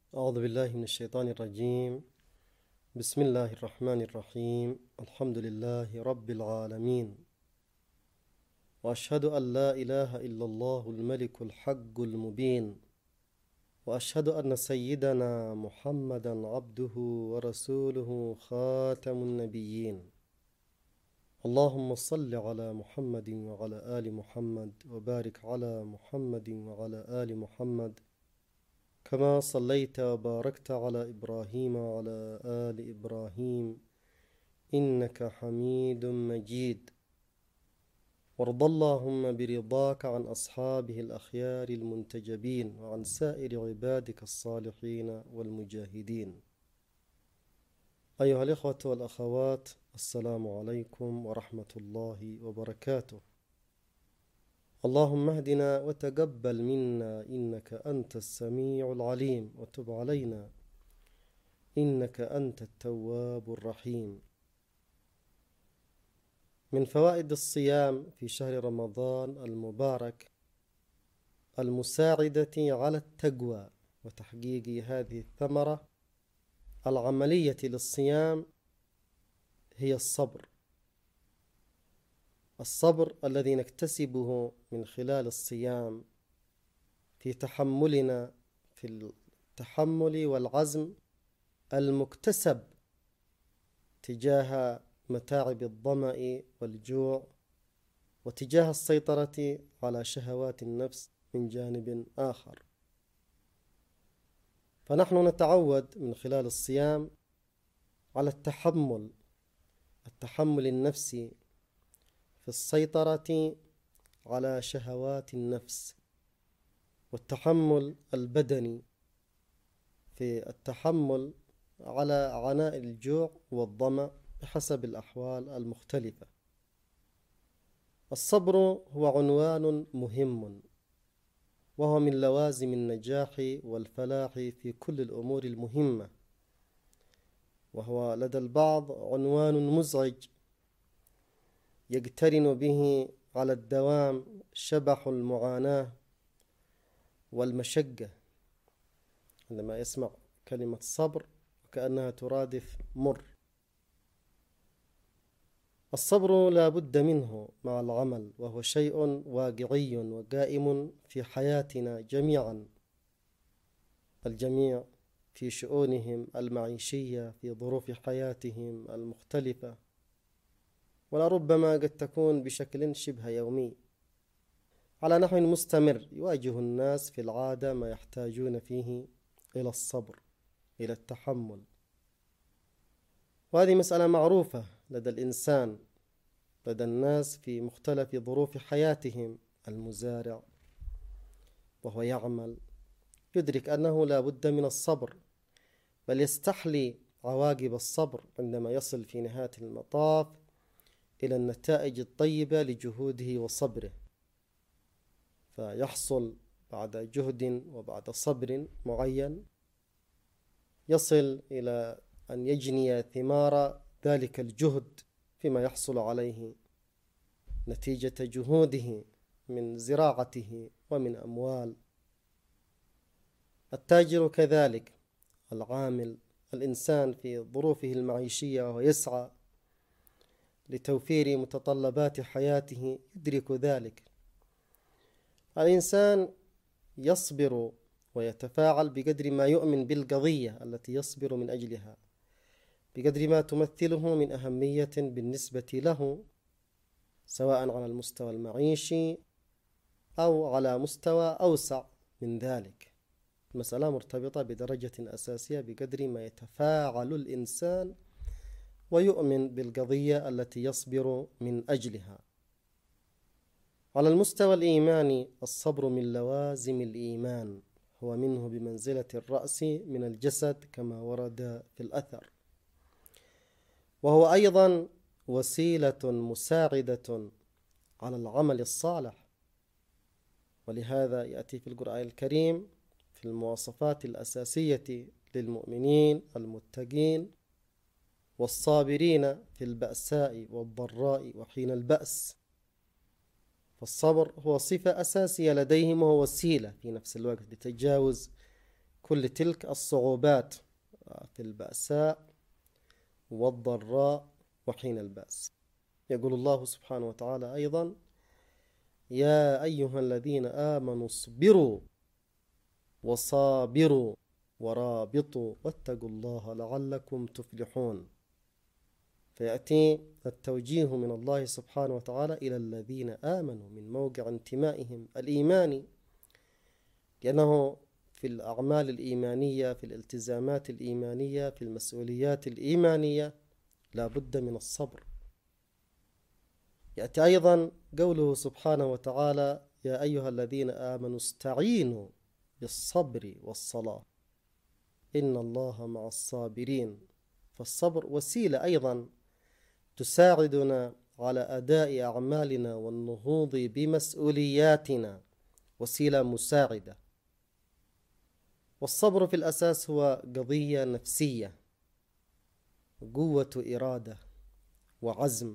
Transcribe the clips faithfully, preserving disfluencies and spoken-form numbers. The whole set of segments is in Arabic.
أعوذ بالله من الشيطان الرجيم. بسم الله الرحمن الرحيم. الحمد لله رب العالمين، وأشهد أن لا إله إلا الله الملك الحق المبين، وأشهد أن سيدنا محمدا عبده ورسوله خاتم النبيين. اللهم صل على محمد وعلى آل محمد، وبارك على محمد وعلى آل محمد كما صليت وباركت على إبراهيم وعلى آل إبراهيم إنك حميد مجيد. وارض اللهم برضاك عن أصحابه الأخيار المنتجبين وعن سائر عبادك الصالحين والمجاهدين. أيها الإخوة والأخوات، السلام عليكم ورحمة الله وبركاته. اللهم اهدنا وتقبل منا إنك أنت السميع العليم، وتب علينا إنك أنت التواب الرحيم. من فوائد الصيام في شهر رمضان المبارك المساعدة على التقوى وتحقيق هذه الثمرة العملية للصيام هي الصبر. الصبر الذي نكتسبه من خلال الصيام في تحملنا في التحمل والعزم المكتسب تجاه متاعب الظمأ والجوع، وتجاه السيطرة على شهوات النفس من جانب آخر. فنحن نتعود من خلال الصيام على التحمل التحمل النفسي في السيطرة على شهوات النفس، والتحمل البدني في التحمل على عناء الجوع والظمأ بحسب الأحوال المختلفة. الصبر هو عنوان مهم، وهو من لوازم النجاح والفلاح في كل الأمور المهمة، وهو لدى البعض عنوان مزعج يقترن به على الدوام شبح المعاناة والمشقة. عندما يسمع كلمة صبر وكأنها ترادف مر. الصبر لا بد منه مع العمل، وهو شيء واقعي وقائم في حياتنا جميعا، الجميع في شؤونهم المعيشية في ظروف حياتهم المختلفة، ولربما قد تكون بشكل شبه يومي على نحو مستمر. يواجه الناس في العادة ما يحتاجون فيه إلى الصبر، إلى التحمل، وهذه مسألة معروفة لدى الإنسان، لدى الناس في مختلف ظروف حياتهم. المزارع وهو يعمل يدرك أنه لا بد من الصبر، بل يستحلي عواقب الصبر عندما يصل في نهاية المطاف إلى النتائج الطيبة لجهوده وصبره، فيحصل بعد جهد وبعد صبر معين يصل إلى أن يجني ثمار ذلك الجهد فيما يحصل عليه نتيجة جهوده من زراعته ومن أموال. التاجر كذلك، العامل، الإنسان في ظروفه المعيشية وهو يسعى لتوفير متطلبات حياته يدرك ذلك. الإنسان يصبر ويتفاعل بقدر ما يؤمن بالقضية التي يصبر من أجلها، بقدر ما تمثله من أهمية بالنسبة له، سواء على المستوى المعيشي أو على مستوى أوسع من ذلك. المسألة مرتبطة بدرجة أساسية بقدر ما يتفاعل الإنسان ويؤمن بالقضية التي يصبر من أجلها. على المستوى الإيماني، الصبر من لوازم الإيمان، هو منه بمنزلة الرأس من الجسد كما ورد في الأثر، وهو أيضا وسيلة مساعدة على العمل الصالح. ولهذا يأتي في القرآن الكريم في المواصفات الأساسية للمؤمنين المتقين والصابرين في البأساء والضراء وحين البأس. فالصبر هو صفة أساسية لديهم، وهو وسيلة في نفس الوقت لتجاوز كل تلك الصعوبات في البأساء والضراء وحين البأس. يقول الله سبحانه وتعالى أيضا: يا أيها الذين آمنوا اصبروا وصابروا ورابطوا واتقوا الله لعلكم تفلحون. فيأتي التوجيه من الله سبحانه وتعالى إلى الذين آمنوا من موقع انتمائهم الإيماني، لأنه في الأعمال الإيمانية، في الالتزامات الإيمانية، في المسؤوليات الإيمانية لا بد من الصبر. يأتي أيضا قوله سبحانه وتعالى: يا أيها الذين آمنوا استعينوا بالصبر والصلاة إن الله مع الصابرين. فالصبر وسيلة أيضا تساعدنا على أداء أعمالنا والنهوض بمسؤولياتنا، وسيلة مساعدة. والصبر في الأساس هو قضية نفسية، قوة إرادة وعزم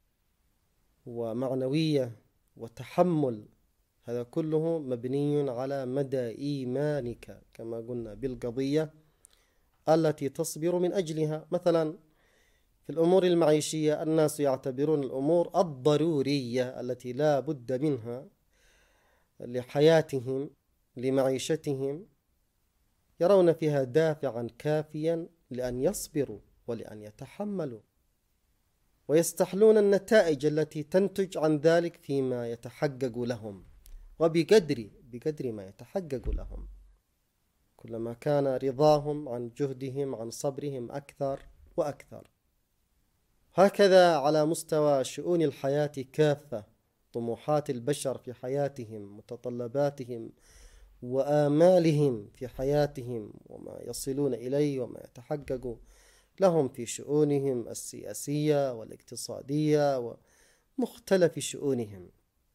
ومعنوية وتحمل، هذا كله مبني على مدى إيمانك كما قلنا بالقضية التي تصبر من أجلها. مثلا في الأمور المعيشية الناس يعتبرون الأمور الضرورية التي لا بد منها لحياتهم لمعيشتهم، يرون فيها دافعا كافيا لأن يصبروا ولأن يتحملوا، ويستحلون النتائج التي تنتج عن ذلك فيما يتحقق لهم، وبقدر بقدر ما يتحقق لهم. كلما كان رضاهم عن جهدهم عن صبرهم أكثر وأكثر. هكذا على مستوى شؤون الحياة كافة، طموحات البشر في حياتهم، متطلباتهم وآمالهم في حياتهم، وما يصلون إليه وما يتحقق لهم في شؤونهم السياسية والاقتصادية ومختلف شؤونهم.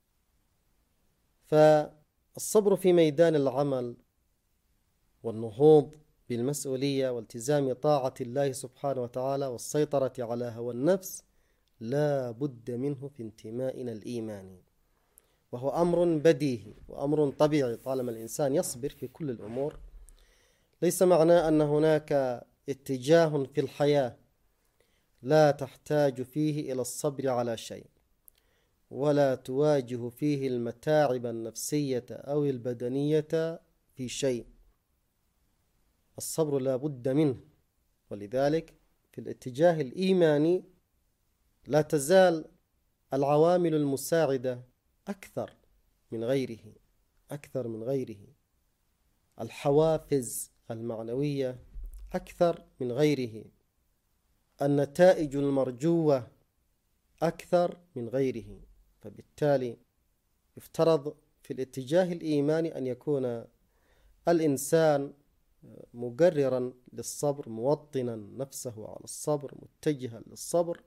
فالصبر في ميدان العمل والنهوض بالمسؤولية والتزام طاعة الله سبحانه وتعالى والسيطرة على هوى النفس لا بد منه في انتمائنا الإيماني، وهو أمر بديهي وأمر طبيعي طالما الإنسان يصبر في كل الأمور. ليس معناه أن هناك اتجاه في الحياة لا تحتاج فيه إلى الصبر على شيء، ولا تواجه فيه المتاعب النفسية أو البدنية في شيء. الصبر لا بد منه. ولذلك في الاتجاه الإيماني لا تزال العوامل المساعدة أكثر من غيره أكثر من غيره الحوافز المعنوية أكثر من غيره، النتائج المرجوة أكثر من غيره. فبالتالي يفترض في الاتجاه الإيماني أن يكون الإنسان مقررا للصبر، موطنا نفسه على الصبر، متجها للصبر،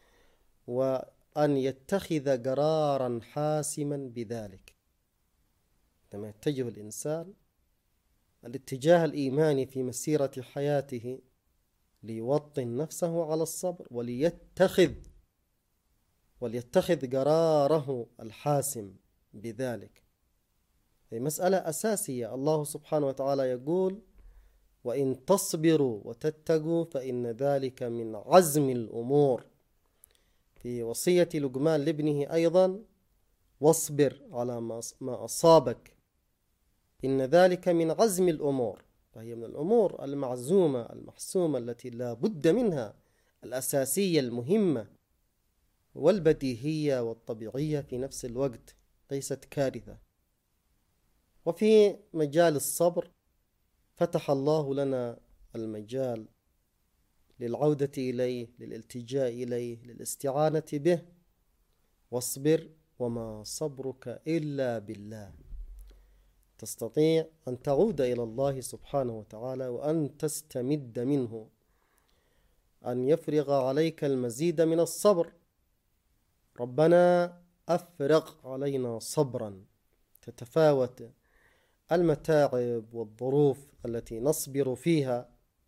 وأن يتخذ قرارا حاسما بذلك. لما يتجه الإنسان الاتجاه الإيماني في مسيرة حياته ليوطن نفسه على الصبر وليتخذ وليتخذ قراره الحاسم بذلك، هي مسألة أساسية. الله سبحانه وتعالى يقول: وإن تصبروا وتتقوا فإن ذلك من عزم الأمور. في وصية لقمان لابنه أيضا: واصبر على ما أصابك إن ذلك من عزم الأمور. فهي من الأمور المعزومة المحسومة التي لا بد منها، الأساسية المهمة والبديهية والطبيعية في نفس الوقت، ليست كارثة. وفي مجال الصبر فتح الله لنا المجال للعودة إليه، للالتجاء إليه، للاستعانة به. واصبر وما صبرك إلا بالله. تستطيع أن تعود إلى الله سبحانه وتعالى وأن تستمد منه أن يفرغ عليك المزيد من الصبر. ربنا أفرغ علينا صبرا. تتفاوت المتاعب والظروف التي نصبر فيها،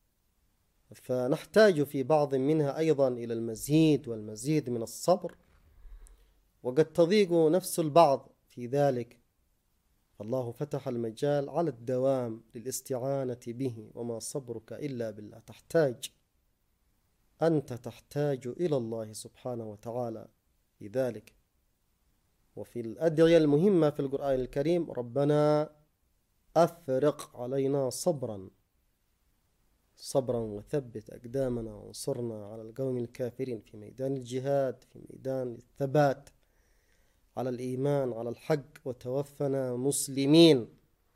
فنحتاج في بعض منها أيضا إلى المزيد والمزيد من الصبر، وقد تضيق نفس البعض في ذلك الله فتح المجال على الدوام للاستعانة به، وما صبرك إلا بالله. تحتاج أنت تحتاج إلى الله سبحانه وتعالى في ذلك. وفي الأدعية المهمة في القرآن الكريم: ربنا أفرغ علينا صبرا صبرا وثبت أقدامنا وانصرنا على القوم الكافرين، في ميدان الجهاد، في ميدان الثبات على الإيمان على الحق، وتوفنا مسلمين.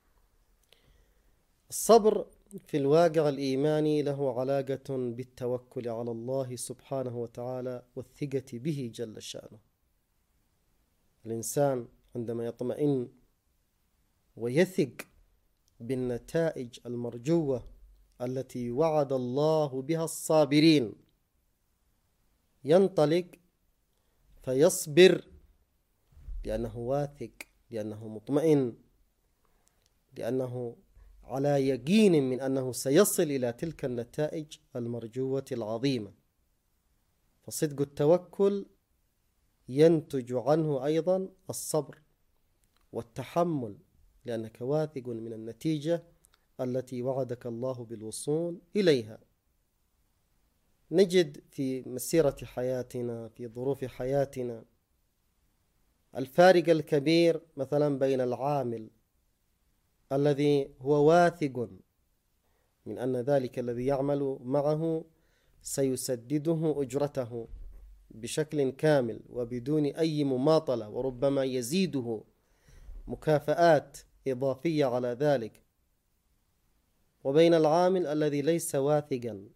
الصبر في الواقع الإيماني له علاقة بالتوكل على الله سبحانه وتعالى والثقة به جل شأنه. الإنسان عندما يطمئن ويثق بالنتائج المرجوة التي وعد الله بها الصابرين، ينطلق فيصبر لأنه واثق، لأنه مطمئن، لأنه على يقين من أنه سيصل إلى تلك النتائج المرجوة العظيمة. فصدق التوكل ينتج عنه أيضا الصبر والتحمل، لأنك واثق من النتيجة التي وعدك الله بالوصول إليها. نجد في مسيرة حياتنا، في ظروف حياتنا، الفارق الكبير مثلا بين العامل الذي هو واثق من أن ذلك الذي يعمل معه سيسدده أجرته بشكل كامل وبدون أي مماطلة، وربما يزيده مكافآت إضافية على ذلك، وبين العامل الذي ليس واثقا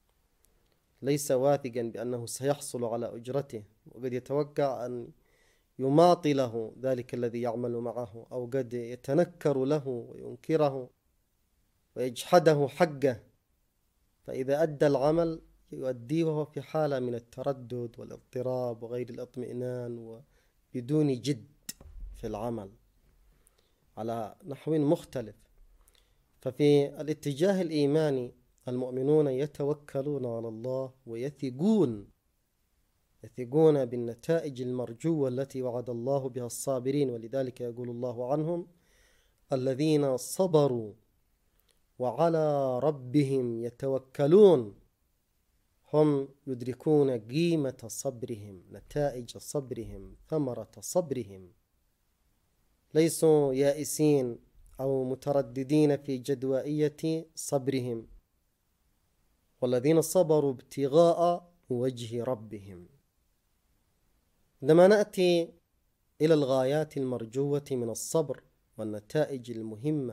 ليس واثقا بأنه سيحصل على أجرته، وقد يتوقع أن يماطله ذلك الذي يعمل معه، أو قد يتنكر له وينكره ويجحده حقه، فإذا أدى العمل يؤديه وهو في حالة من التردد والاضطراب وغير الاطمئنان وبدون جد في العمل على نحو مختلف. ففي الاتجاه الإيماني المؤمنون يتوكلون على الله ويثقون يثقون بالنتائج المرجوة التي وعد الله بها الصابرين، ولذلك يقول الله عنهم: الذين صبروا وعلى ربهم يتوكلون. هم يدركون قيمة صبرهم، نتائج صبرهم، ثمرة صبرهم، ليسوا يائسين أو مترددين في جدوائية صبرهم. والذين صبروا ابتغاء وجه ربهم. عندما نأتي إلى الغايات المرجوة من الصبر والنتائج المهمة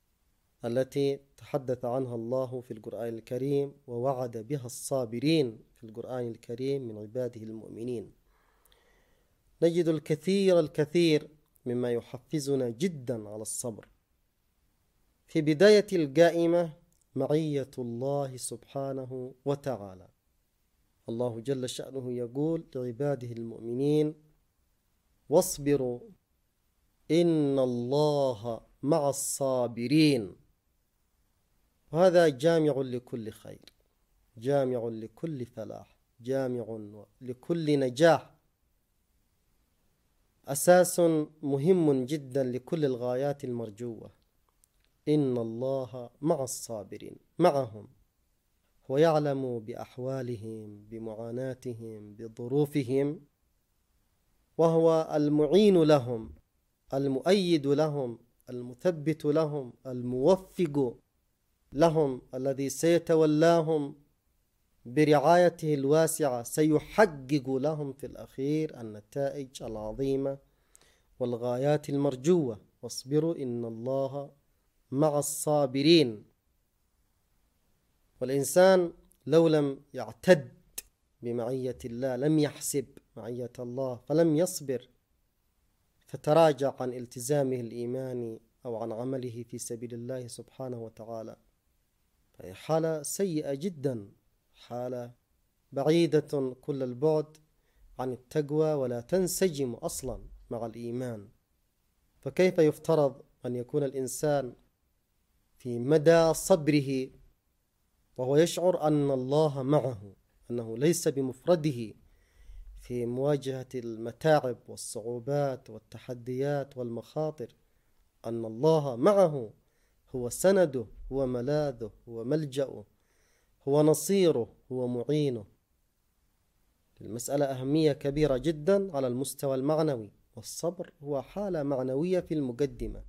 التي تحدث عنها الله في القرآن الكريم ووعد بها الصابرين في القرآن الكريم من عباده المؤمنين، نجد الكثير الكثير مما يحفزنا جدا على الصبر. في بداية القائمة معية الله سبحانه وتعالى. الله جل شأنه يقول لعباده المؤمنين: واصبروا إن الله مع الصابرين. وهذا جامع لكل خير، جامع لكل فلاح، جامع لكل نجاح، أساس مهم جدا لكل الغايات المرجوة. إن الله مع الصابرين، معهم، هو يعلم بأحوالهم، بمعاناتهم، بظروفهم، وهو المعين لهم، المؤيد لهم، المثبت لهم، الموفق لهم، الذي سيتولاهم برعايته الواسعة، سيحقق لهم في الأخير النتائج العظيمة والغايات المرجوة. واصبروا إن الله مع الصابرين. والإنسان لو لم يعتد بمعية الله، لم يحسب معية الله، فلم يصبر، فتراجع عن التزامه الإيماني أو عن عمله في سبيل الله سبحانه وتعالى، فهي حالة سيئة جدا، حالة بعيدة كل البعد عن التقوى، ولا تنسجم أصلا مع الإيمان. فكيف يفترض أن يكون الإنسان في مدى صبره وهو يشعر أن الله معه، أنه ليس بمفرده في مواجهة المتاعب والصعوبات والتحديات والمخاطر أن الله معه، هو سنده، هو ملاذه، هو ملجأه، هو نصيره، هو معينه. المسألة أهمية كبيرة جدا على المستوى المعنوي، والصبر هو حالة معنوية في المقدمة.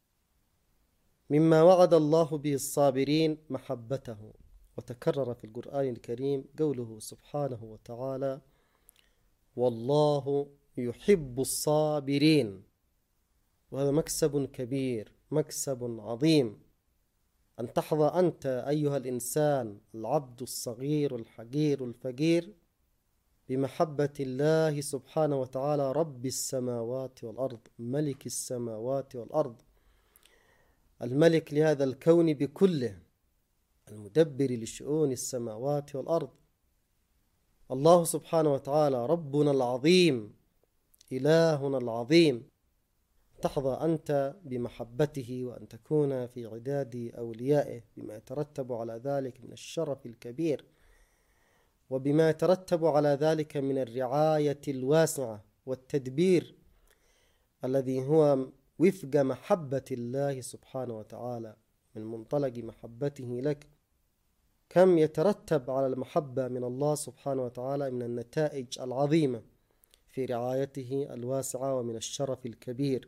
مما وعد الله به الصابرين محبته، وتكرر في القرآن الكريم قوله سبحانه وتعالى: والله يحب الصابرين. وهذا مكسب كبير، مكسب عظيم، أن تحظى أنت أيها الإنسان العبد الصغير الحقير الفقير بمحبة الله سبحانه وتعالى، رب السماوات والأرض، ملك السماوات والأرض، الملك لهذا الكون بكله، المدبر لشؤون السماوات والأرض. الله سبحانه وتعالى ربنا العظيم، إلهنا العظيم، تحظى أنت بمحبته، وأن تكون في عداد أوليائه بما يترتب على ذلك من الشرف الكبير، وبما يترتب على ذلك من الرعاية الواسعة والتدبير الذي هو وفق محبة الله سبحانه وتعالى، من منطلق محبته لك. كم يترتب على المحبة من الله سبحانه وتعالى من النتائج العظيمة في رعايته الواسعة ومن الشرف الكبير.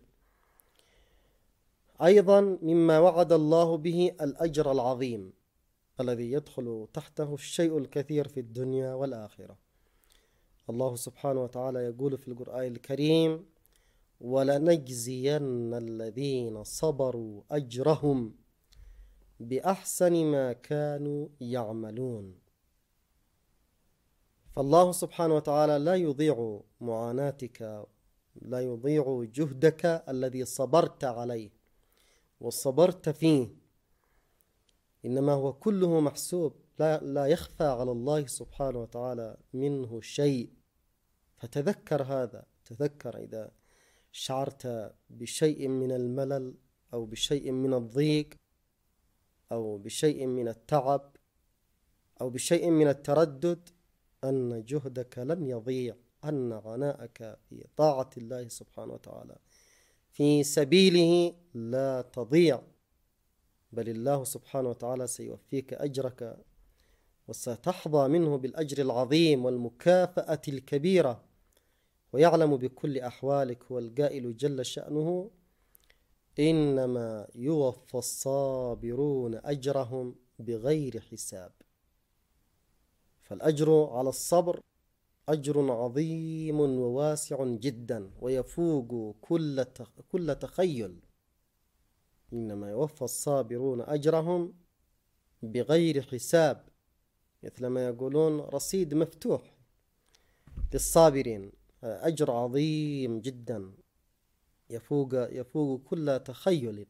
أيضا مما وعد الله به الأجر العظيم الذي يدخل تحته الشيء الكثير في الدنيا والآخرة. الله سبحانه وتعالى يقول في القرآن الكريم: ولنجزين الذين صبروا أجرهم بأحسن ما كانوا يعملون. فالله سبحانه وتعالى لا يضيع معاناتك، لا يضيع جهدك الذي صبرت عليه وصبرت فيه، إنما هو كله محسوب، لا, لا يخفى على الله سبحانه وتعالى منه شيء. فتذكر هذا، تذكر إذا شعرت بشيء من الملل أو بشيء من الضيق أو بشيء من التعب أو بشيء من التردد، أن جهدك لن يضيع، أن عناءك في طاعة الله سبحانه وتعالى في سبيله لا تضيع، بل الله سبحانه وتعالى سيوفيك أجرك، وستحظى منه بالأجر العظيم والمكافأة الكبيرة. ويعلم بكل أحوالك، هو القائل جل شأنه: إنما يوفى الصابرون أجرهم بغير حساب. فالأجر على الصبر أجر عظيم وواسع جدا، ويفوق كل كل تخيل. إنما يوفى الصابرون أجرهم بغير حساب، مثل ما يقولون رصيد مفتوح للصابرين، أجر عظيم جدا يفوق يفوق كل تخيل.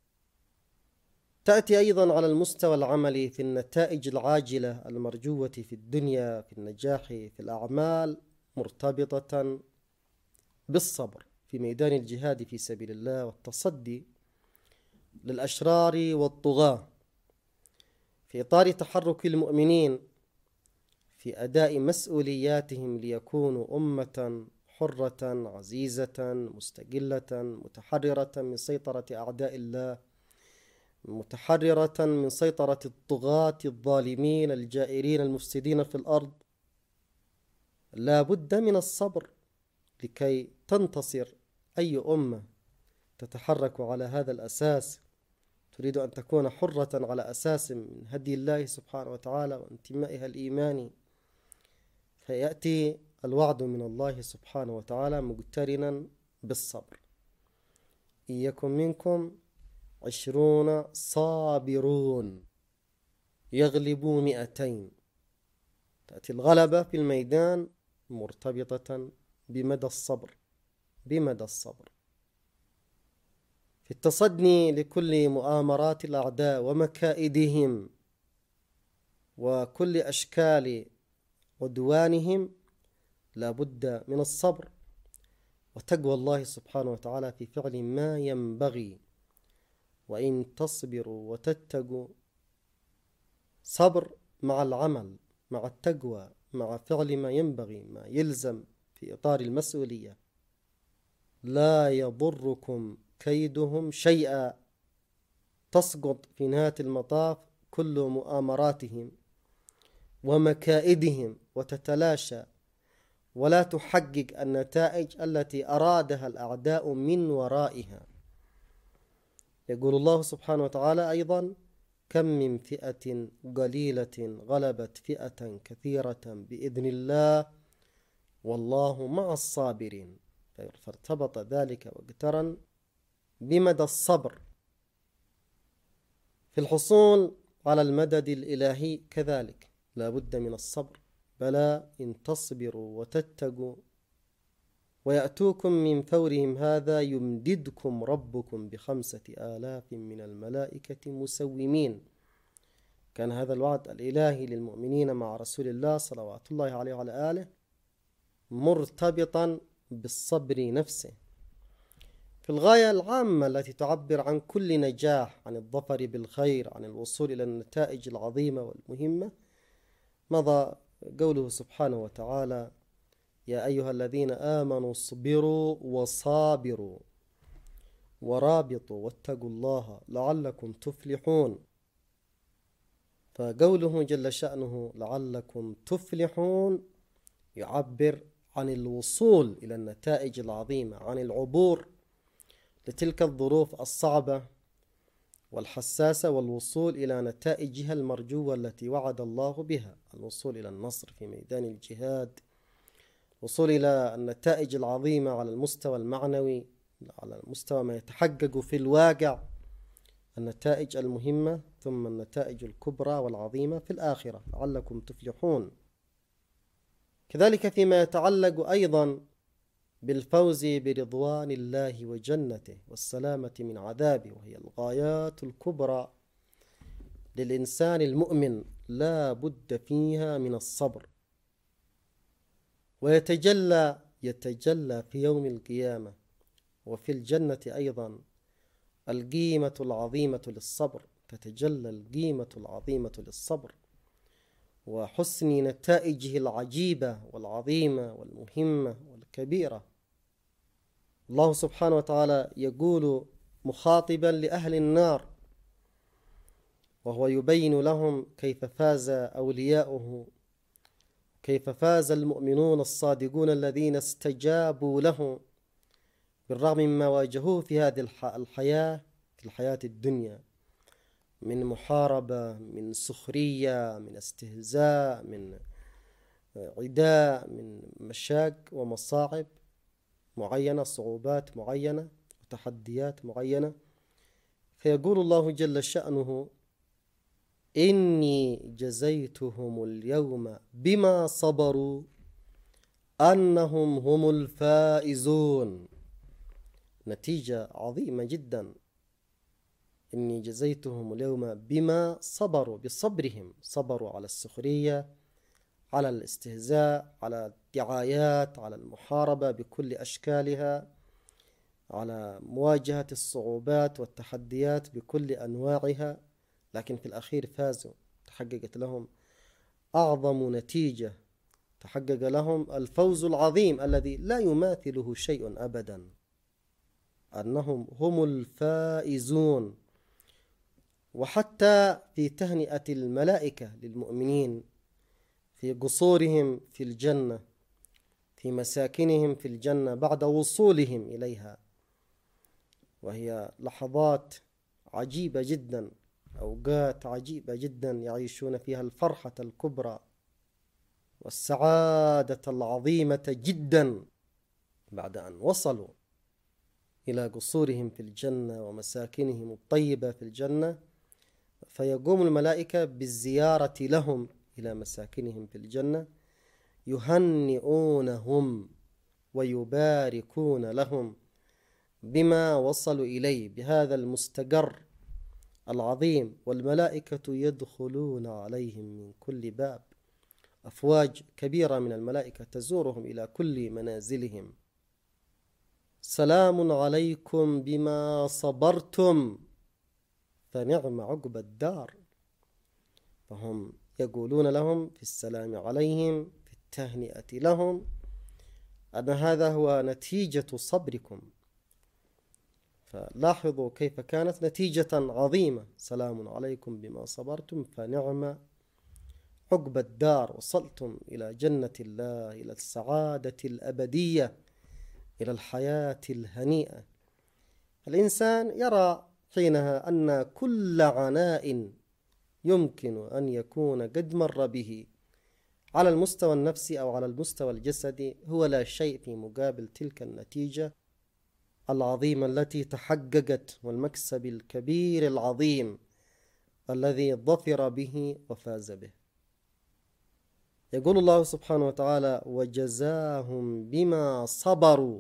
تأتي أيضا على المستوى العملي في النتائج العاجلة المرجوة في الدنيا، في النجاح في الأعمال، مرتبطة بالصبر في ميدان الجهاد في سبيل الله والتصدي للأشرار والطغاة، في إطار تحرك المؤمنين في أداء مسؤولياتهم ليكونوا أمة حرة عزيزة مستقلة متحررة من سيطرة أعداء الله، متحررة من سيطرة الطغاة الظالمين الجائرين المفسدين في الأرض. لا بد من الصبر لكي تنتصر أي أمة تتحرك على هذا الأساس، تريد أن تكون حرة على أساس من هدي الله سبحانه وتعالى وانتمائها الإيماني. فيأتي الوعد من الله سبحانه وتعالى مقترنا بالصبر: إن يكن منكم عشرون صابرون يغلبوا مئتين. تأتي الغلبة في الميدان مرتبطة بمدى الصبر، بمدى الصبر في التصدي لكل مؤامرات الأعداء ومكائدهم وكل أشكال عدوانهم. لا بد من الصبر وتقوى الله سبحانه وتعالى في فعل ما ينبغي. وإن تصبروا وتتقوا، صبر مع العمل، مع التقوى، مع فعل ما ينبغي، ما يلزم في إطار المسؤولية. لا يضركم كيدهم شيئا، تسقط في نهاية المطاف كل مؤامراتهم ومكائدهم وتتلاشى، ولا تحقق النتائج التي أرادها الأعداء من ورائها. يقول الله سبحانه وتعالى أيضا: كم من فئة قليلة غلبت فئة كثيرة بإذن الله والله مع الصابرين. فارتبط ذلك واقترن بمدى الصبر في الحصول على المدد الإلهي. كذلك لا بد من الصبر. بلى إن تصبروا وتتقوا ويأتوكم من فورهم هذا يمددكم ربكم بخمسة آلاف من الملائكة مسومين. كان هذا الوعد الإلهي للمؤمنين مع رسول الله صلوات الله عليه وعلى آله مرتبطا بالصبر نفسه. في الغاية العامة التي تعبر عن كل نجاح، عن الظفر بالخير، عن الوصول إلى النتائج العظيمة والمهمة، مضى قوله سبحانه وتعالى: يا أيها الذين آمنوا اصبروا وصابروا ورابطوا واتقوا الله لعلكم تفلحون. فقوله جل شأنه لعلكم تفلحون يعبر عن الوصول إلى النتائج العظيمة، عن العبور لتلك الظروف الصعبة والحساسة والوصول إلى نتائجها المرجوة التي وعد الله بها، الوصول إلى النصر في ميدان الجهاد، الوصول إلى النتائج العظيمة على المستوى المعنوي، على المستوى ما يتحقق في الواقع، النتائج المهمة، ثم النتائج الكبرى والعظيمة في الآخرة لعلكم تفلحون. كذلك فيما يتعلق أيضا بالفوز برضوان الله وجنته والسلامة من عذابه، وهي الغايات الكبرى للإنسان المؤمن، لا بد فيها من الصبر. ويتجلى يتجلى في يوم القيامة وفي الجنة أيضا القيمة العظيمة للصبر، تتجلى القيمة العظيمة للصبر وحسن نتائجه العجيبة والعظيمة والمهمة والكبيرة. الله سبحانه وتعالى يقول مخاطبا لأهل النار وهو يبين لهم كيف فاز أولياؤه، كيف فاز المؤمنون الصادقون الذين استجابوا له بالرغم مما واجهوه في هذه الحياة، في الحياة الدنيا، من محاربة، من سخرية، من استهزاء، من عداء، من مشاق ومصاعب معينة، صعوبات معينة وتحديات معينة. فيقول الله جل شأنه: إني جزيتهم اليوم بما صبروا أنهم هم الفائزون. نتيجة عظيمة جدا. إني جزيتهم اليوم بما صبروا، بصبرهم، صبروا على السخرية، على الاستهزاء، على الدعايات، على المحاربة بكل أشكالها، على مواجهة الصعوبات والتحديات بكل أنواعها، لكن في الأخير فازوا، تحققت لهم أعظم نتيجة، تحقق لهم الفوز العظيم الذي لا يماثله شيء أبدا، أنهم هم الفائزون. وحتى في تهنئة الملائكة للمؤمنين في قصورهم في الجنة، في مساكنهم في الجنة بعد وصولهم إليها، وهي لحظات عجيبة جدا، أوقات عجيبة جدا يعيشون فيها الفرحة الكبرى والسعادة العظيمة جدا بعد أن وصلوا إلى قصورهم في الجنة ومساكنهم الطيبة في الجنة. فيقوم الملائكة بالزيارة لهم إلى مساكنهم في الجنة، يهنئونهم ويباركون لهم بما وصلوا إليه، بهذا المستقر العظيم. والملائكة يدخلون عليهم من كل باب، أفواج كبيرة من الملائكة تزورهم إلى كل منازلهم. سلام عليكم بما صبرتم فنعم عقبى الدار. فهم يقولون لهم في السلام عليهم، في التهنئة لهم، أن هذا هو نتيجة صبركم. فلاحظوا كيف كانت نتيجة عظيمة: سلام عليكم بما صبرتم فنعم عقبى الدار، وصلتم إلى جنة الله، إلى السعادة الأبدية، إلى الحياة الهنيئة. الإنسان يرى حينها أن كل عناء يمكن أن يكون قد مر به على المستوى النفسي أو على المستوى الجسدي هو لا شيء في مقابل تلك النتيجة العظيمة التي تحققت، والمكسب الكبير العظيم الذي ظفر به وفاز به. يقول الله سبحانه وتعالى: وجزاهم بما صبروا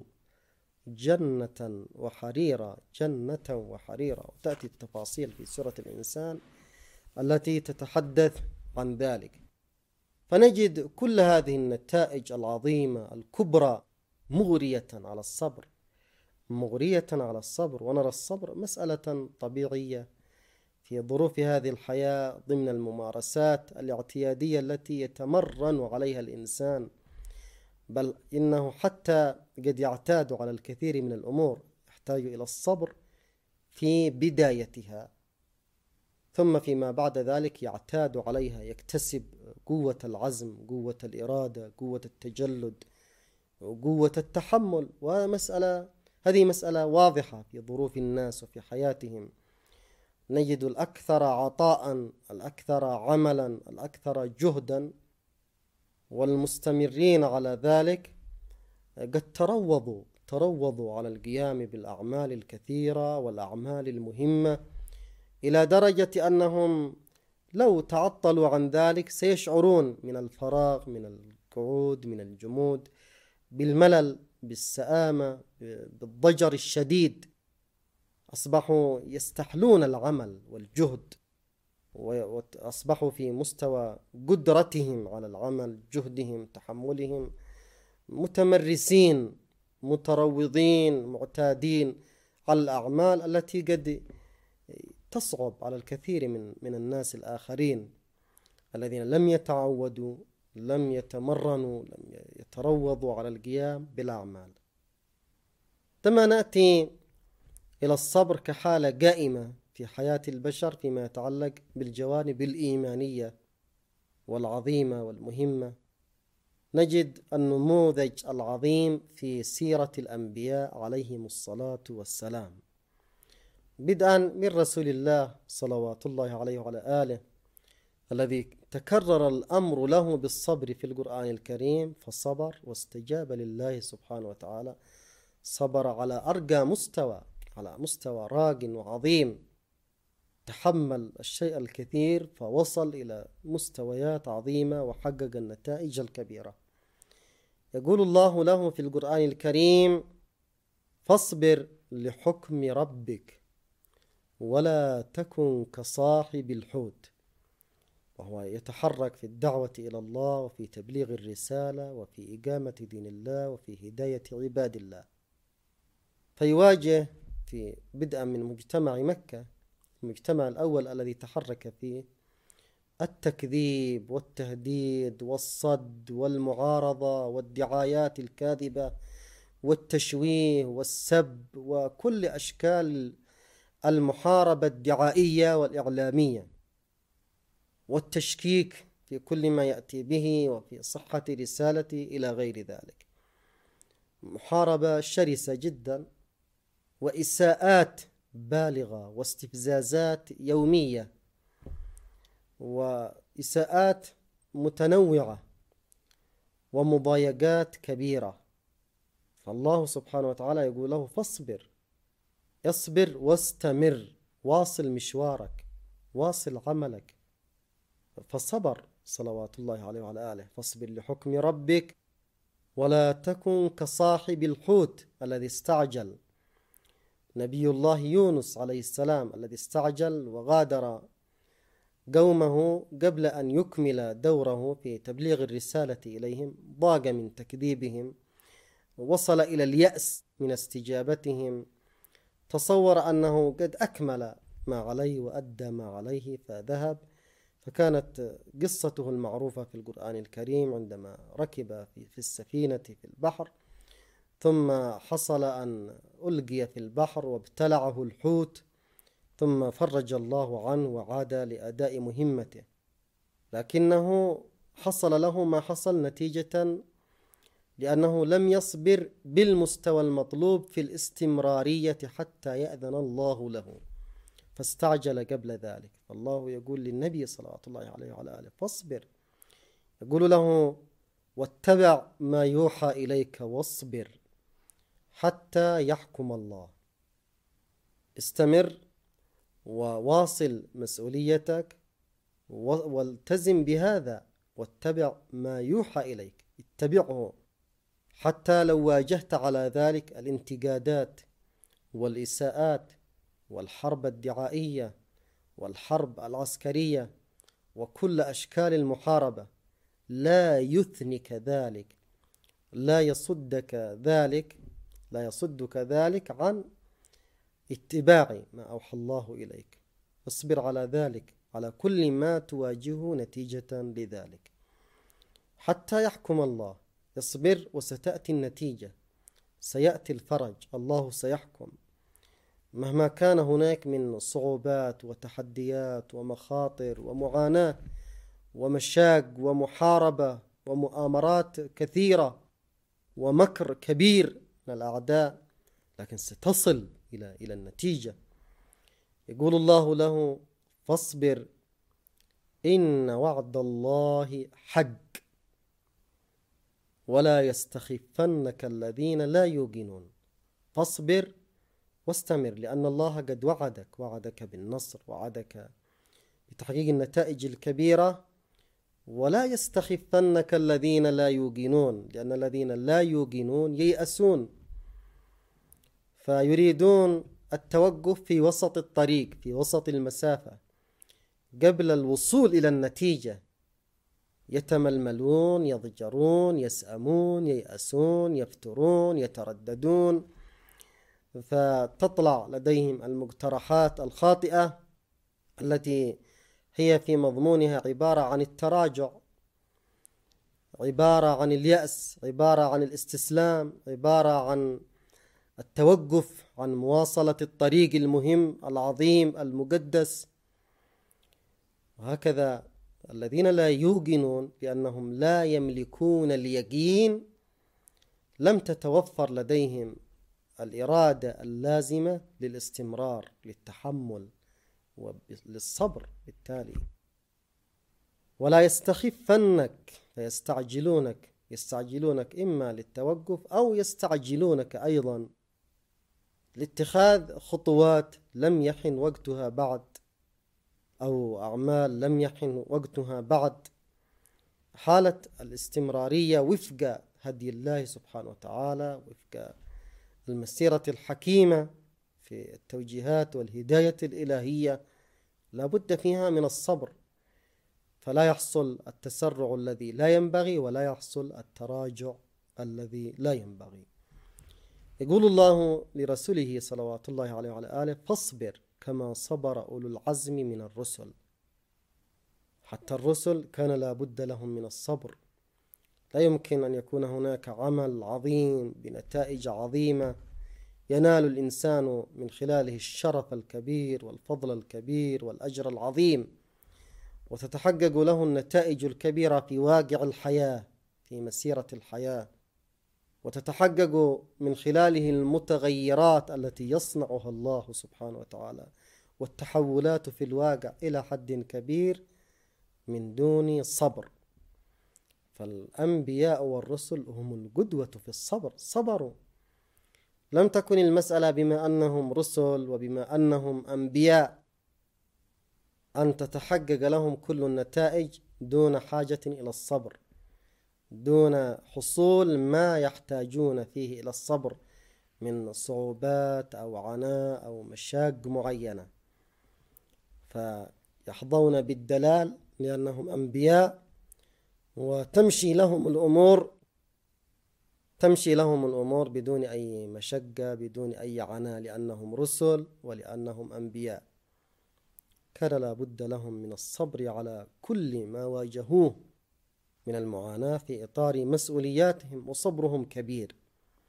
جنة وحريرا، جنة وحريرا. وتأتي التفاصيل في سورة الإنسان التي تتحدث عن ذلك، فنجد كل هذه النتائج العظيمة الكبرى مغرية على الصبر، مغرية على الصبر. ونرى الصبر مسألة طبيعية في ظروف هذه الحياة ضمن الممارسات الاعتيادية التي يتمرن عليها الإنسان، بل إنه حتى قد يعتاد على الكثير من الأمور، يحتاج إلى الصبر في بدايتها، ثم فيما بعد ذلك يعتاد عليها، يكتسب قوة العزم، قوة الإرادة، قوة التجلد، وقوة التحمل. ومسألة هذه مسألة واضحة في ظروف الناس وفي حياتهم. نجد الأكثر عطاء، الأكثر عملا، الأكثر جهدا، والمستمرين على ذلك قد تروضوا تروضوا على القيام بالأعمال الكثيرة والأعمال المهمة، إلى درجة أنهم لو تعطلوا عن ذلك سيشعرون من الفراغ، من القعود، من الجمود، بالملل، بالسآمة، بالضجر الشديد. أصبحوا يستحلون العمل والجهد، وأصبحوا في مستوى قدرتهم على العمل، جهدهم، تحملهم، متمرسين، متروضين، معتادين على الأعمال التي قد تصعب على الكثير من من الناس الآخرين الذين لم يتعودوا، لم يتمرنوا، لم يتروضوا على القيام بالأعمال. ثم نأتي إلى الصبر كحالة قائمة في حياة البشر فيما يتعلق بالجوانب الإيمانية والعظيمة والمهمة. نجد النموذج العظيم في سيرة الأنبياء عليهم الصلاة والسلام، بدءا من رسول الله صلوات الله عليه وعلى آله، الذي تكرر الأمر له بالصبر في القرآن الكريم، فصبر واستجاب لله سبحانه وتعالى. صبر على أرقى مستوى، على مستوى راق وعظيم، تحمل الشيء الكثير فوصل إلى مستويات عظيمة وحقق النتائج الكبيرة. يقول الله له في القرآن الكريم: فاصبر لحكم ربك ولا تكن كصاحب الحوت. وهو يتحرك في الدعوة إلى الله وفي تبليغ الرسالة وفي إقامة دين الله وفي هداية عباد الله. فيواجه في بدءا من مجتمع مكة، المجتمع الأول الذي تحرك فيه التكذيب والتهديد والصد والمعارضة والدعايات الكاذبة والتشويه والسب وكل أشكال المحاربة الدعائية والإعلامية والتشكيك في كل ما يأتي به وفي صحة رسالته إلى غير ذلك. محاربة شرسة جدا، وإساءات بالغة واستفزازات يومية وإساءات متنوعة ومضايقات كبيرة. فالله سبحانه وتعالى يقول له: فاصبر، اصبر واستمر، واصل مشوارك، واصل عملك. فصبر صلوات الله عليه وعلى آله. فاصبر لحكم ربك ولا تكن كصاحب الحوت الذي استعجل، نبي الله يونس عليه السلام الذي استعجل وغادر قومه قبل أن يكمل دوره في تبليغ الرسالة إليهم، ضاق من تكذيبهم، وصل إلى اليأس من استجابتهم، تصور أنه قد أكمل ما عليه وأدى ما عليه فذهب. فكانت قصته المعروفة في القرآن الكريم عندما ركب في السفينة في البحر، ثم حصل أن ألقي في البحر وابتلعه الحوت، ثم فرج الله عنه وعاد لأداء مهمته، لكنه حصل له ما حصل نتيجة لأنه لم يصبر بالمستوى المطلوب في الاستمرارية حتى يأذن الله له، فاستعجل قبل ذلك. فالله يقول للنبي صلى الله عليه وعلى آله فاصبر، يقول له واتبع ما يوحى إليك واصبر حتى يحكم الله. استمر وواصل مسؤوليتك والتزم بهذا، واتبع ما يوحى إليك، اتبعه حتى لو واجهت على ذلك الانتقادات والإساءات والحرب الدعائية والحرب العسكرية وكل أشكال المحاربة، لا يثنك ذلك، لا يصدك ذلك لا يصدك ذلك عن اتباع ما أوحى الله إليك. اصبر على ذلك، على كل ما تواجهه نتيجة لذلك حتى يحكم الله. اصبر وستأتي النتيجة، سيأتي الفرج، الله سيحكم مهما كان هناك من صعوبات وتحديات ومخاطر ومعاناة ومشاق ومحاربة ومؤامرات كثيرة ومكر كبير من الأعداء، لكن ستصل إلى إلى النتيجة. يقول الله له فاصبر إن وعد الله حق ولا يستخفنك الذين لا يوقنون. فاصبر واستمر، لأن الله قد وعدك وعدك بالنصر، وعدك بتحقيق النتائج الكبيرة. ولا يستخفنك الذين لا يوقنون، لأن الذين لا يوقنون ييأسون، فيريدون التوقف في وسط الطريق، في وسط المسافة قبل الوصول إلى النتيجة، يتململون، يضجرون، يسأمون، ييأسون، يفترون، يترددون، فتطلع لديهم المقترحات الخاطئة التي هي في مضمونها عبارة عن التراجع، عبارة عن اليأس، عبارة عن الاستسلام، عبارة عن التوقف عن مواصلة الطريق المهم العظيم المقدس. وهكذا الذين لا يوقنون بأنهم لا يملكون اليقين، لم تتوفر لديهم الإرادة اللازمة للاستمرار، للتحمل وللصبر بالتالي. ولا يستخفنك، فيستعجلونك، يستعجلونك إما للتوقف أو يستعجلونك أيضا لاتخاذ خطوات لم يحن وقتها بعد، أو أعمال لم يحن وقتها بعد. حالة الاستمرارية وفق هدي الله سبحانه وتعالى، وفق المسيرة الحكيمة في التوجيهات والهداية الإلهية، لا بد فيها من الصبر، فلا يحصل التسرع الذي لا ينبغي، ولا يحصل التراجع الذي لا ينبغي. يقول الله لرسوله صلوات الله عليه وعلى آله فاصبر كما صبر أولو العزم من الرسل. حتى الرسل كان لا بد لهم من الصبر، لا يمكن أن يكون هناك عمل عظيم بنتائج عظيمة ينال الإنسان من خلاله الشرف الكبير والفضل الكبير والأجر العظيم، وتتحقق له النتائج الكبيرة في واقع الحياة، في مسيرة الحياة، وتتحقق من خلاله المتغيرات التي يصنعها الله سبحانه وتعالى والتحولات في الواقع إلى حد كبير من دون صبر. فالأنبياء والرسل هم القدوة في الصبر، صبروا. لم تكن المسألة بما أنهم رسل وبما أنهم أنبياء أن تتحقق لهم كل النتائج دون حاجة إلى الصبر، دون حصول ما يحتاجون فيه إلى الصبر من صعوبات أو عناء أو مشاق معينة، فيحظون بالدلال لأنهم أنبياء، وتمشي لهم الأمور تمشي لهم الأمور بدون أي مشقة، بدون أي عناء، لأنهم رسل ولأنهم أنبياء. كان لا بد لهم من الصبر على كل ما واجهوه من المعاناة في إطار مسؤولياتهم، وصبرهم كبير.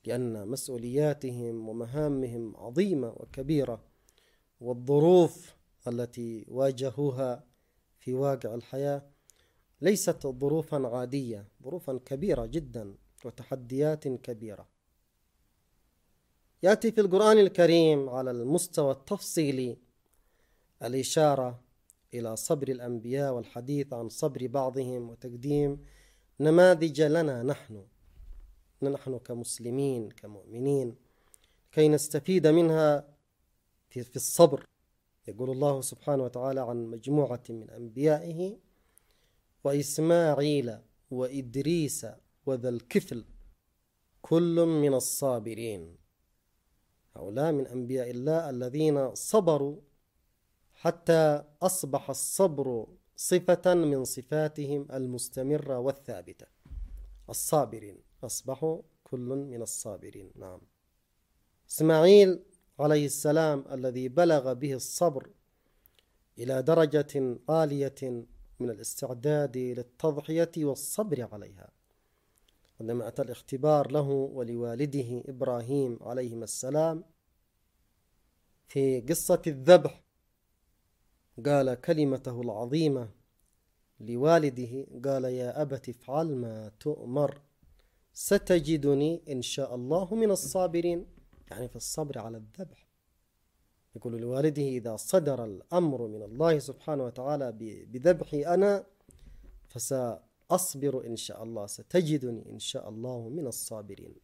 لأن مسؤولياتهم ومهامهم عظيمة وكبيرة، والظروف التي واجهوها في واقع الحياة ليست ظروفا عادية، ظروفا كبيرة جدا وتحديات كبيرة. يأتي في القرآن الكريم على المستوى التفصيلي الإشارة إلى صبر الأنبياء والحديث عن صبر بعضهم وتقديم نماذج لنا نحن نحن كمسلمين كمؤمنين كي نستفيد منها في الصبر. يقول الله سبحانه وتعالى عن مجموعة من أنبيائه: وإسماعيل وإدريس وذا الكفل كل من الصابرين. هؤلاء من أنبياء الله الذين صبروا حتى أصبح الصبر صفة من صفاتهم المستمرة والثابتة. الصابرين أصبحوا كل من الصابرين. نعم. إسماعيل عليه السلام الذي بلغ به الصبر إلى درجة عالية من الاستعداد للتضحية والصبر عليها، عندما أتى الاختبار له ولوالده إبراهيم عليهما السلام في قصة الذبح، قال كلمته العظيمة لوالده، قال: يا أبت افعل ما تؤمر ستجدني إن شاء الله من الصابرين، يعني في الصبر على الذبح. يقول لوالده: إذا صدر الأمر من الله سبحانه وتعالى بذبحي أنا فسأصبر إن شاء الله، ستجدني إن شاء الله من الصابرين.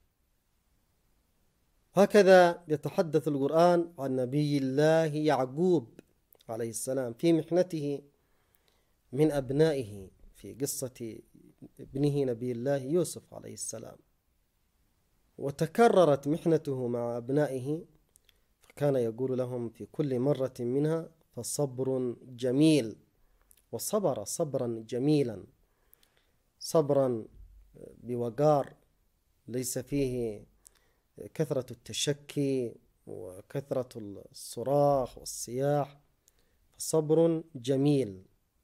هكذا يتحدث القرآن عن نبي الله يعقوب عليه السلام في محنته من أبنائه في قصة ابنه نبي الله يوسف عليه السلام، وتكررت محنته مع أبنائه، فكان يقول لهم في كل مرة منها: فصبر جميل. وصبر صبرا جميلا، صبرا بوقار ليس فيه كثرة التشكي وكثرة الصراخ والصياح، فصبر جميل.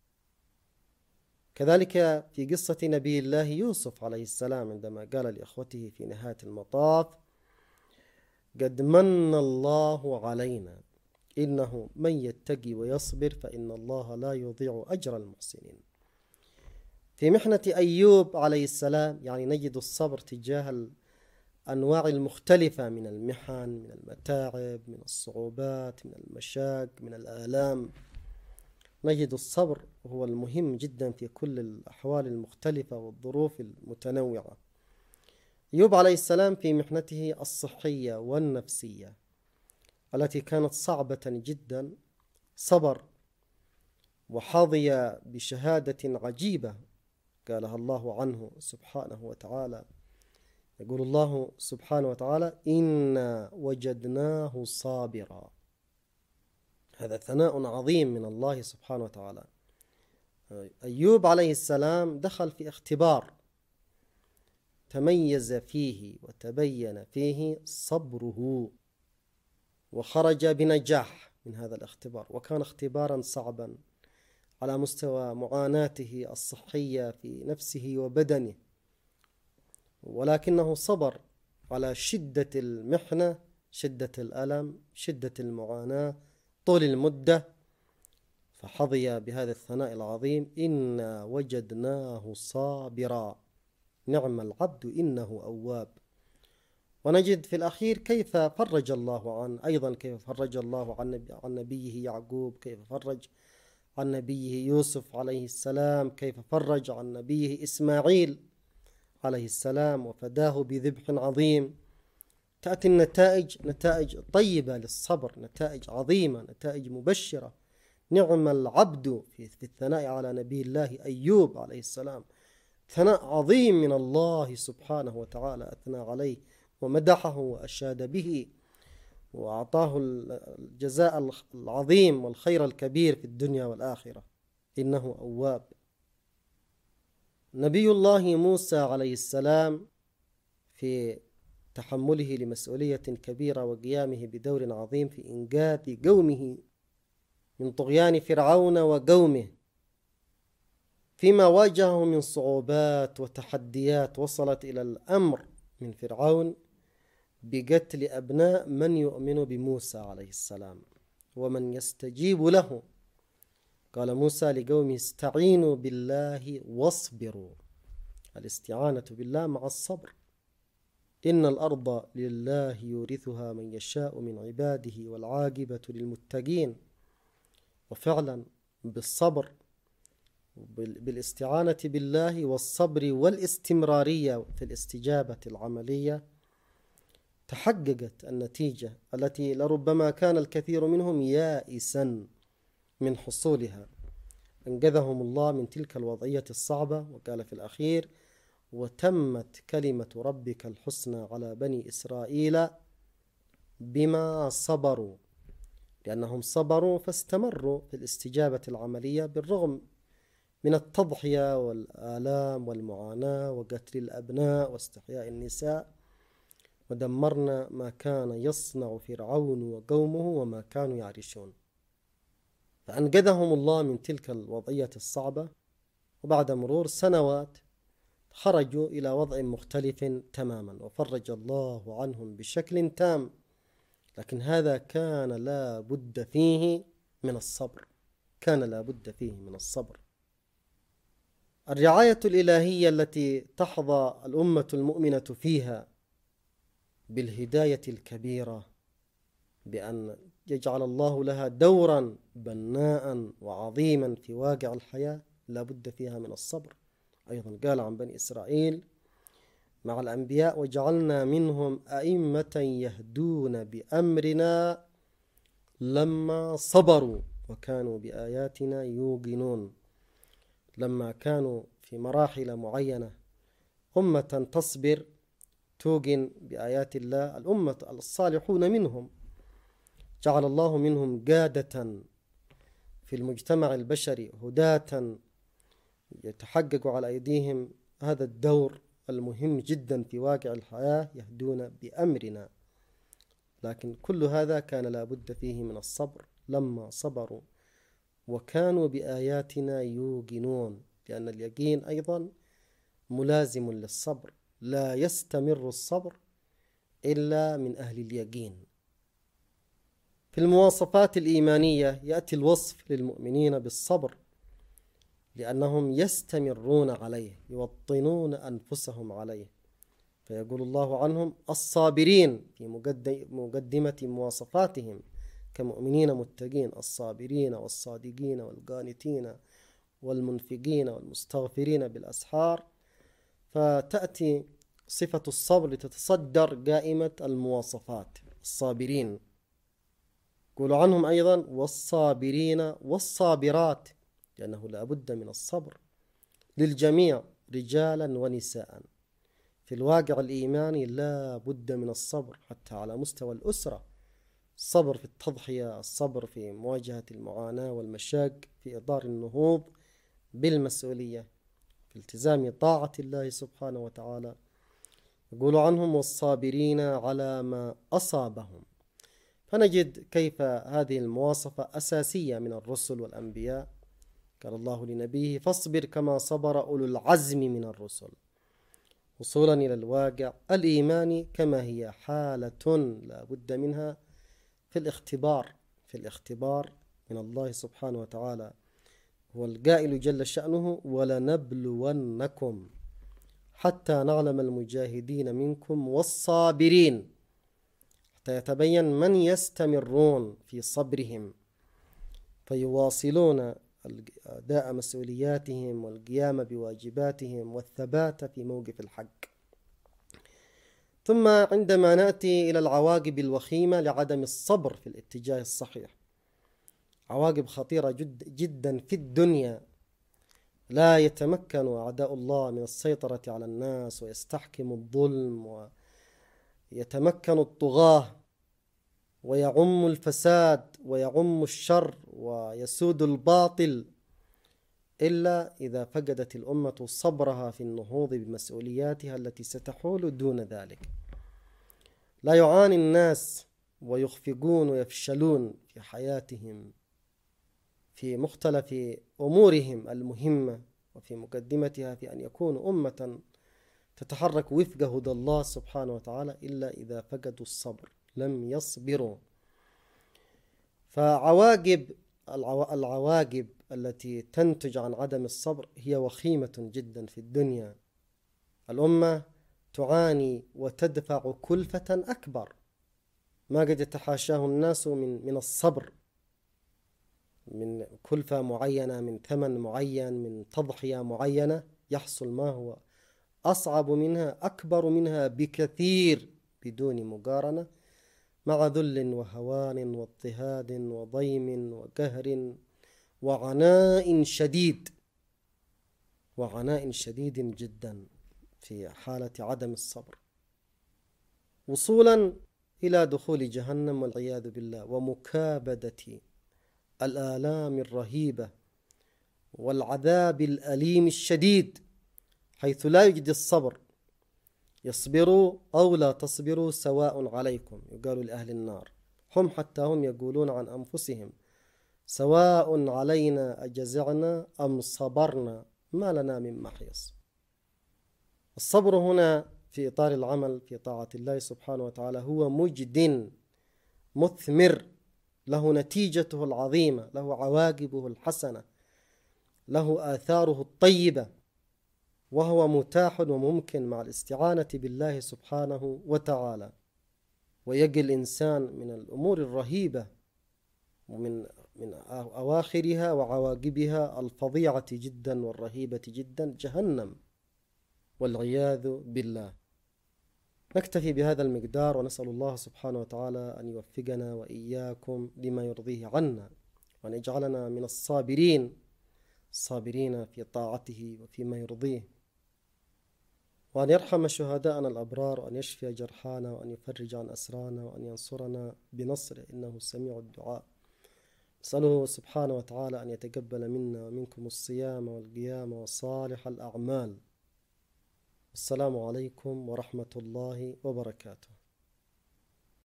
كذلك في قصة نبي الله يوسف عليه السلام عندما قال لإخوته في نهاية المطاف: قد من الله علينا إنه من يتقي ويصبر فإن الله لا يضيع أجر المحسنين. في محنة أيوب عليه السلام يعني نجد الصبر تجاه الأنواع المختلفة من المحن، من المتاعب، من الصعوبات، من المشاق، من الآلام. نجد الصبر هو المهم جدا في كل الأحوال المختلفة والظروف المتنوعة. أيوب عليه السلام في محنته الصحية والنفسية التي كانت صعبة جدا صبر وحظي بشهادة عجيبة قالها الله عنه سبحانه وتعالى. يقول الله سبحانه وتعالى: إنا وجدناه صابرا. هذا ثناء عظيم من الله سبحانه وتعالى. أيوب عليه السلام دخل في اختبار تميز فيه وتبين فيه صبره، وخرج بنجاح من هذا الاختبار، وكان اختبارا صعبا على مستوى معاناته الصحية في نفسه وبدنه، ولكنه صبر على شدة المحنة، شدة الألم، شدة المعاناة، طول المدة، فحظي بهذا الثناء العظيم: إنا وجدناه صابرا نعم العبد إنه أواب. ونجد في الأخير كيف فرج الله عن أيضا كيف فرج الله عن, نبي عن نبيه يعقوب، كيف فرج عن نبيه يوسف عليه السلام، كيف فرج عن نبيه إسماعيل عليه السلام وفداه بذبح عظيم. تأتي النتائج نتائج طيبة للصبر، نتائج عظيمة، نتائج مبشرة. نعم العبد في الثناء على نبي الله أيوب عليه السلام، ثناء عظيم من الله سبحانه وتعالى، أثنى عليه ومدحه وأشاد به وأعطاه الجزاء العظيم والخير الكبير في الدنيا والآخرة، إنه أواب. نبي الله موسى عليه السلام في تحمله لمسؤولية كبيرة وقيامه بدور عظيم في إنقاذ قومه من طغيان فرعون وقومه، فيما واجهه من صعوبات وتحديات وصلت إلى الأمر من فرعون بقتل أبناء من يؤمن بموسى عليه السلام ومن يستجيب له. قال موسى لقومه استعينوا بالله واصبروا، الاستعانة بالله مع الصبر. إن الأرض لله يورثها من يشاء من عباده والعاقبة للمتقين. وفعلا بالصبر بالاستعانة بالله والصبر والاستمرارية في الاستجابة العملية تحققت النتيجة التي لربما كان الكثير منهم يائسا من حصولها. أنقذهم الله من تلك الوضعية الصعبة، وقال في الأخير وتمت كلمة ربك الحسنى على بني إسرائيل بما صبروا، لأنهم صبروا فاستمروا في الاستجابة العملية بالرغم من التضحية والآلام والمعاناة وقتل الأبناء واستحياء النساء. ودمرنا ما كان يصنع فرعون وقومه وما كانوا يعرشون. فأنقذهم الله من تلك الوضعية الصعبة، وبعد مرور سنوات خرجوا إلى وضع مختلف تماما وفرج الله عنهم بشكل تام. لكن هذا كان لا بد فيه من الصبر، كان لا بد فيه من الصبر. الرعاية الإلهية التي تحظى الأمة المؤمنة فيها بالهداية الكبيرة بأن يجعل الله لها دورا بناء وعظيما في واقع الحياة لا بد فيها من الصبر. أيضا قال عن بني إسرائيل مع الأنبياء وجعلنا منهم أئمة يهدون بأمرنا لما صبروا وكانوا بآياتنا يوقنون. لما كانوا في مراحل معينة أمة تصبر توقن بآيات الله، الأمة الصالحون منهم جعل الله منهم قادة في المجتمع البشري، هداة يتحقق على أيديهم هذا الدور المهم جدا في واقع الحياة، يهدون بأمرنا. لكن كل هذا كان لا بد فيه من الصبر لما صبروا وكانوا بآياتنا يوقنون، لأن اليقين أيضا ملازم للصبر، لا يستمر الصبر إلا من أهل اليقين. في المواصفات الإيمانية يأتي الوصف للمؤمنين بالصبر لأنهم يستمرون عليه، يوطنون أنفسهم عليه. فيقول الله عنهم الصابرين في مقدمة مواصفاتهم كمؤمنين متقين: الصابرين والصادقين والقانتين والمنفقين والمستغفرين بالأسحار. فتأتي صفة الصبر لتتصدر قائمة المواصفات. الصابرين يقولوا عنهم أيضا والصابرين والصابرات، لأنه لا بد من الصبر للجميع رجالا ونساء. في الواقع الإيماني لا بد من الصبر حتى على مستوى الأسرة، الصبر في التضحية، الصبر في مواجهة المعاناة والمشاق في إطار النهوض بالمسؤولية في التزام طاعة الله سبحانه وتعالى. يقول عنهم والصابرين على ما أصابهم. فنجد كيف هذه المواصفة أساسية من الرسل والأنبياء. قال الله لنبيه فاصبر كما صبر أولو العزم من الرسل، وصولا إلى الواقع الإيماني كما هي حالة لا بد منها في الاختبار في الاختبار من الله سبحانه وتعالى. هو القائل جل شأنه ولنبلونكم حتى نعلم المجاهدين منكم والصابرين، حتى يتبين من يستمرون في صبرهم فيواصلون أداء مسؤولياتهم والقيام بواجباتهم والثبات في موقف الحق. ثم عندما نأتي إلى العواقب الوخيمة لعدم الصبر في الاتجاه الصحيح، عواقب خطيرة جد جدا في الدنيا. لا يتمكن أعداء الله من السيطرة على الناس ويستحكم الظلم ويتمكن الطغاة ويعم الفساد ويعم الشر ويسود الباطل إلا إذا فقدت الأمة صبرها في النهوض بمسؤولياتها التي ستحول دون ذلك. لا يعاني الناس ويخفقون ويفشلون في حياتهم في مختلف أمورهم المهمة، وفي مقدمتها في أن يكونوا أمة تتحرك وفق هدى الله سبحانه وتعالى إلا إذا فقدوا الصبر، لم يصبروا. فعواقب العواقب التي تنتج عن عدم الصبر هي وخيمة جدا في الدنيا. الأمة تعاني وتدفع كلفة أكبر ما قد يتحاشاه الناس من من الصبر، من كلفة معينة، من ثمن معين، من تضحية معينة، يحصل ما هو أصعب منها، أكبر منها بكثير بدون مقارنة، مع ذل وهوان واضطهاد وضيم وقهر وعناء شديد وعناء شديد جدا في حالة عدم الصبر، وصولا إلى دخول جهنم والعياذ بالله، ومكابدة الآلام الرهيبة والعذاب الأليم الشديد، حيث لا يجدي الصبر. يصبروا أو لا تصبروا سواء عليكم، يقال لأهل النار، هم حتى هم يقولون عن أنفسهم سواء علينا أجزعنا أم صبرنا ما لنا من محيص. الصبر هنا في إطار العمل في طاعة الله سبحانه وتعالى هو مجد مثمر، له نتيجته العظيمة، له عواقبه الحسنة، له آثاره الطيبة، وهو متاح وممكن مع الاستعانة بالله سبحانه وتعالى، ويقي الإنسان من الأمور الرهيبة ومن من أواخرها وعواقبها الفظيعة جدا والرهيبة جدا، جهنم والعياذ بالله. نكتفي بهذا المقدار، ونسأل الله سبحانه وتعالى أن يوفقنا وإياكم لما يرضيه عنا، وأن يجعلنا من الصابرين الصابرين في طاعته وفيما يرضيه، وأن يرحم شهداءنا الأبرار، وأن يشفي جرحانا، وأن يفرج عن أسرانا، وأن ينصرنا بنصره إنه سميع الدعاء. نسأله سبحانه وتعالى أن يتقبل منا ومنكم الصيام والقيام وصالح الأعمال. السلام عليكم ورحمة الله وبركاته.